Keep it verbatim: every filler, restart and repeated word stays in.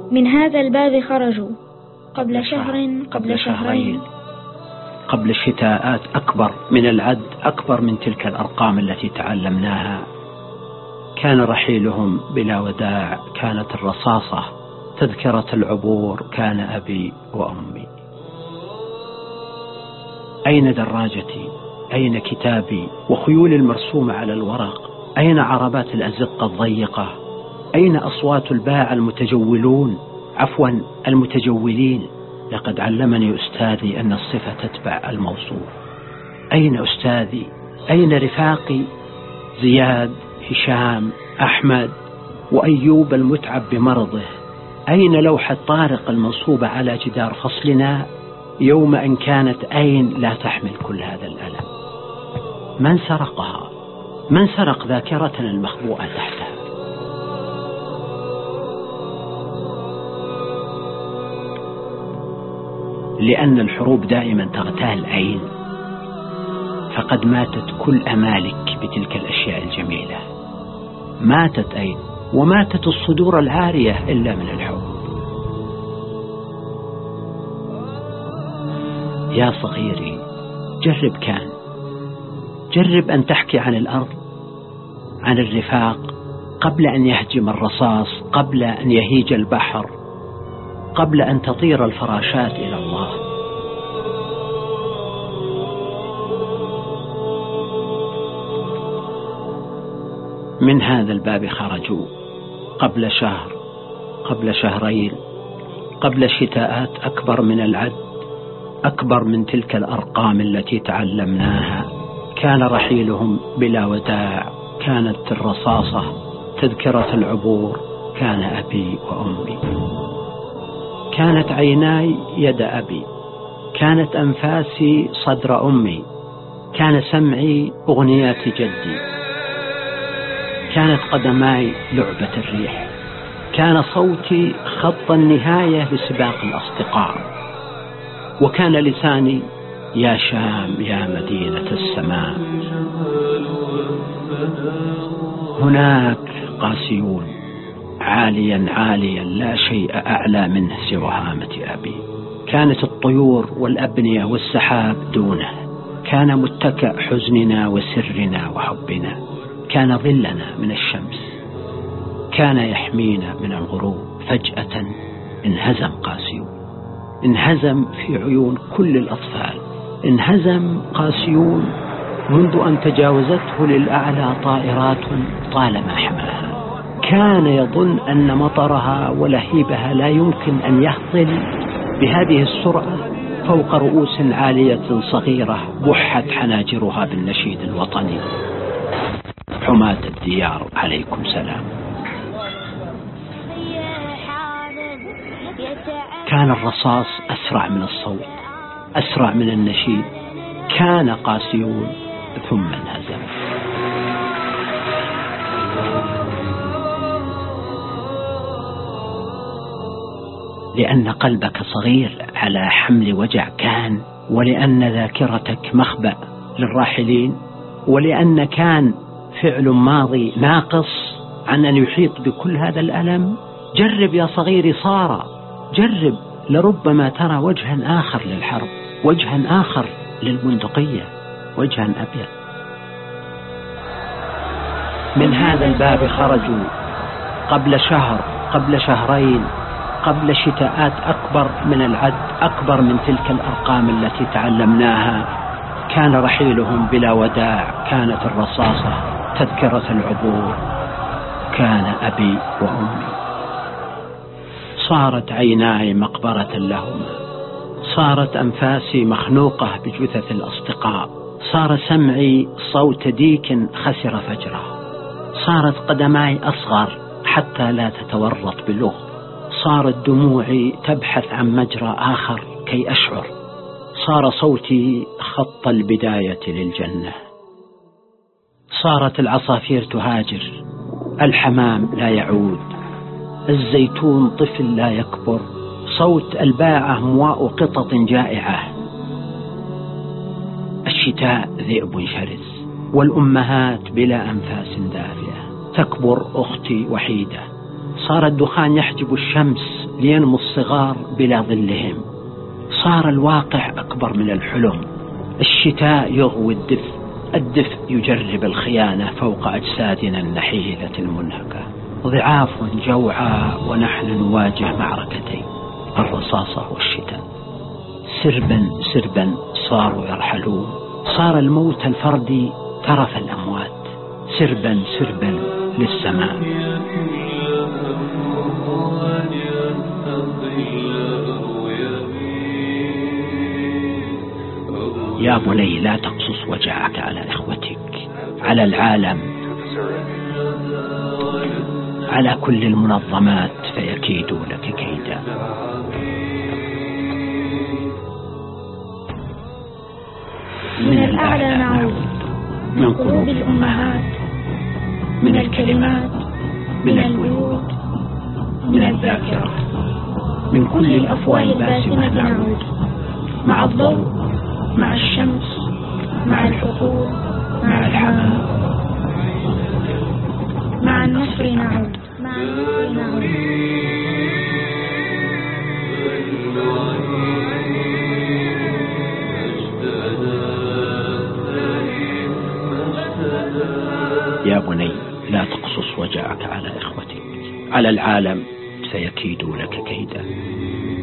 من هذا الباب خرجوا قبل شهر قبل شهرين قبل شتاءات أكبر من العد، أكبر من تلك الأرقام التي تعلمناها. كان رحيلهم بلا وداع، كانت الرصاصة تذكرة العبور، كان أبي وأمي. أين دراجتي؟ أين كتابي وخيول المرسومة على الورق؟ أين عربات الأزقة الضيقة؟ أين أصوات الباعة المتجولون، عفوا المتجولين؟ لقد علمني أستاذي أن الصفة تتبع الموصوف. أين أستاذي؟ أين رفاقي؟ زياد، هشام، أحمد وأيوب المتعب بمرضه؟ أين لوحة طارق المنصوبة على جدار فصلنا يوم أن كانت أين لا تحمل كل هذا الألم؟ من سرقها؟ من سرق ذاكرتنا المخبوءة تحتها؟ لأن الحروب دائما تغتال أين، فقد ماتت كل أمالك بتلك الأشياء الجميلة. ماتت أين، وماتت الصدور العارية إلا من الحب. يا صغيري جرب، كان جرب أن تحكي عن الأرض، عن الرفاق، قبل أن يهجم الرصاص، قبل أن يهيج البحر، قبل أن تطير الفراشات إلى الله. من هذا الباب خرجوا قبل شهر قبل شهرين قبل شتاءات أكبر من العد، أكبر من تلك الأرقام التي تعلمناها. كان رحيلهم بلا وداع، كانت الرصاصة تذكرة العبور، كان أبي وأمي. كانت عيناي يد أبي، كانت أنفاسي صدر أمي، كان سمعي أغنيات جدي، كانت قدماي لعبة الريح، كان صوتي خط النهاية لسباق الأصدقاء، وكان لساني يا شام يا مدينة السماء. هناك قاسيون عاليا عاليا لا شيء أعلى منه سوى هامة أبي. كانت الطيور والأبنية والسحاب دونه، كان متكأ حزننا وسرنا وحبنا، كان ظلنا من الشمس، كان يحمينا من الغروب. فجأة انهزم قاسيون، انهزم في عيون كل الأطفال، انهزم قاسيون منذ أن تجاوزته للأعلى طائرات طالما حماها. كان يظن أن مطرها ولهيبها لا يمكن أن يهطل بهذه السرعة فوق رؤوس عالية صغيرة بحت حناجرها بالنشيد الوطني. حماة الديار عليكم سلام. كان الرصاص أسرع من الصوت، أسرع من النشيد. كان قاسيون ثم انهزم. لأن قلبك صغير على حمل وجع كان، ولأن ذاكرتك مخبأ للراحلين، ولأن كان فعل ماضي ناقص عن أن يحيط بكل هذا الألم. جرب يا صغيري صار، جرب، لربما ترى وجها آخر للحرب، وجها آخر للبندقية، وجها أبيض. من هذا الباب خرجوا قبل شهر قبل شهرين قبل شتاءات أكبر من العد، أكبر من تلك الأرقام التي تعلمناها. كان رحيلهم بلا وداع، كانت الرصاصة تذكرة العبور، كان أبي وأمي. صارت عيناي مقبرة لهما، صارت أنفاسي مخنوقة بجثث الأصدقاء، صار سمعي صوت ديك خسر فجره، صارت قدماي أصغر حتى لا تتورط بلغ، صارت دموعي تبحث عن مجرى آخر كي أشعر، صار صوتي خط البداية للجنة. صارت العصافير تهاجر، الحمام لا يعود، الزيتون طفل لا يكبر، صوت الباعة مواء قطط جائعة، الشتاء ذئب شرس، والأمهات بلا أنفاس دافئة. تكبر أختي وحيدة، صار الدخان يحجب الشمس لينمو الصغار بلا ظلهم. صار الواقع أكبر من الحلم. الشتاء يغوي الدفء، الدفء يجرب الخيانة فوق أجسادنا النحيلة المنهكة. ضعاف جوعى ونحن نواجه معركتين، الرصاصة والشتاء. سربا سربا صاروا يرحلون، صار الموت الفردي ترف الأموات. سربا سربا للسماء. يا بني لا تقصص وجعك على إخوتك، على العالم، على كل المنظمات فيكيدوا لك كيدا. من الأعلى نعود، من قلوب الأمهات، من الكلمات، من البيوت، من الذاكرة، من كل الأفواه الباسمة نعود، مع الضوء، مع الشمس، مع الحقول، مع الحمام، مع النصر نعود، مع النصر نعود. يا بني لا تقصص وجعك على إخوتك، على العالم سيكيدوا لك كيدا.